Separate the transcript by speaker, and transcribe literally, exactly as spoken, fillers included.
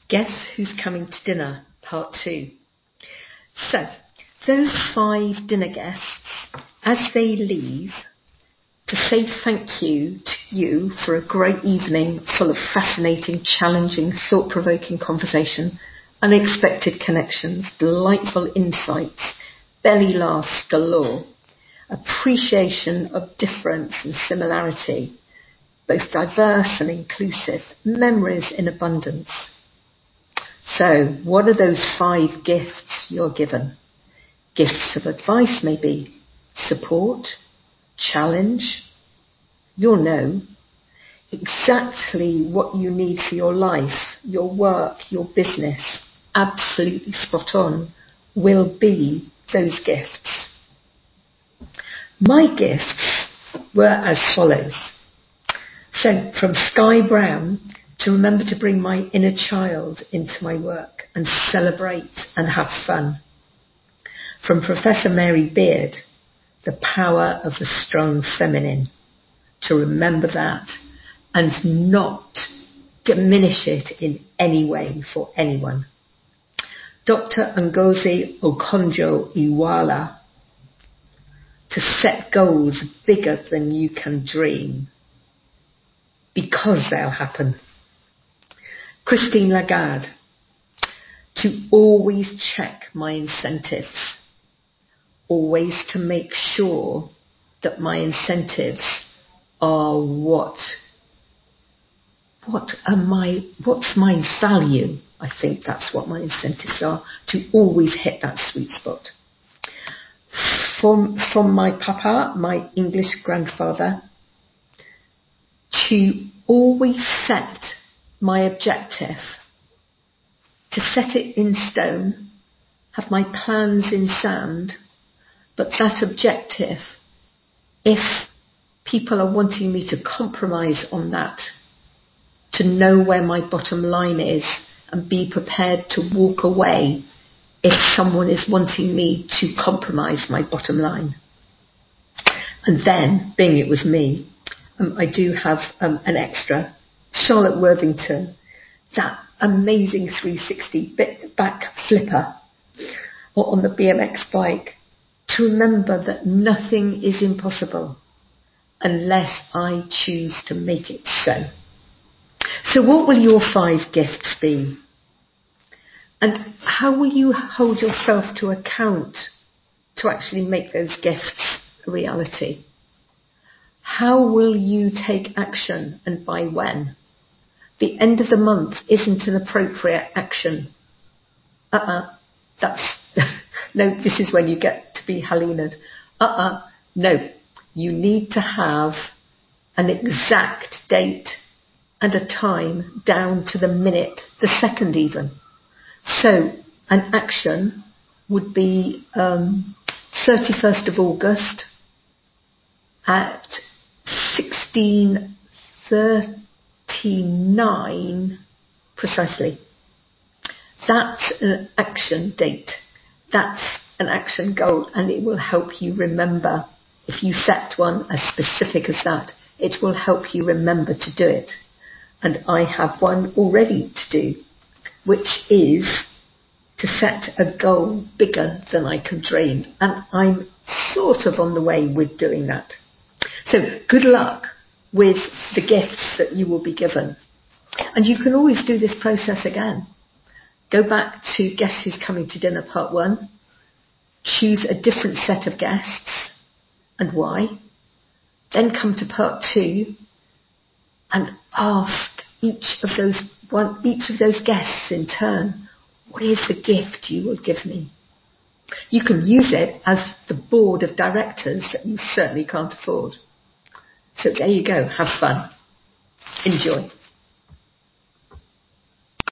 Speaker 1: Guess Who's Coming to Dinner, Part two. So, those five dinner guests, as they leave, to say thank you to you for a great evening full of fascinating, challenging, thought-provoking conversation, unexpected connections, delightful insights, belly laughs galore, appreciation of difference and similarity, both diverse and inclusive, memories in abundance. So, what are those five gifts you're given? Gifts of advice maybe, support, challenge. You'll know exactly what you need for your life, your work, your business, absolutely spot on, will be those gifts. My gifts were as follows. So, from Sky Brown, to remember to bring my inner child into my work and celebrate and have fun. From Professor Mary Beard, the power of the strong feminine, to remember that and not diminish it in any way for anyone. Doctor Ngozi Okonjo-Iweala, to set goals bigger than you can dream, because they'll happen. Christine Lagarde, to always check my incentives, always to make sure that my incentives are what, what are my, what's my value? I think that's what my incentives are, to always hit that sweet spot. From, from my papa, my English grandfather, to always set my objective, to set it in stone, have my plans in sand, but that objective, if people are wanting me to compromise on that, to know where my bottom line is and be prepared to walk away if someone is wanting me to compromise my bottom line. And then, being it was me, um, I do have um, an extra, Charlotte Worthington, that amazing three sixty bit back flipper or on the B M X bike, to remember that nothing is impossible unless I choose to make it so. So what will your five gifts be? And how will you hold yourself to account to actually make those gifts a reality? How will you take action and by when? The end of the month isn't an appropriate action. Uh-uh. That's, no, this is when you get to be Helena'd. Uh-uh. No. You need to have an exact date and a time down to the minute, the second even. So, an action would be um, thirty-first of August at sixteen thirty-nine precisely. That's an action date. That's an action goal, and it will help you remember. If you set one as specific as that, it will help you remember to do it. And I have one already to do, which is to set a goal bigger than I can dream. And I'm sort of on the way with doing that. So good luck with the gifts that you will be given. And you can always do this process again. Go back to Guess Who's Coming to Dinner Part one. Choose a different set of guests and why. Then come to Part two and ask each of those one, each of those guests in turn, what is the gift you will give me? You can use it as the board of directors that you certainly can't afford. So there you go. Have fun. Enjoy.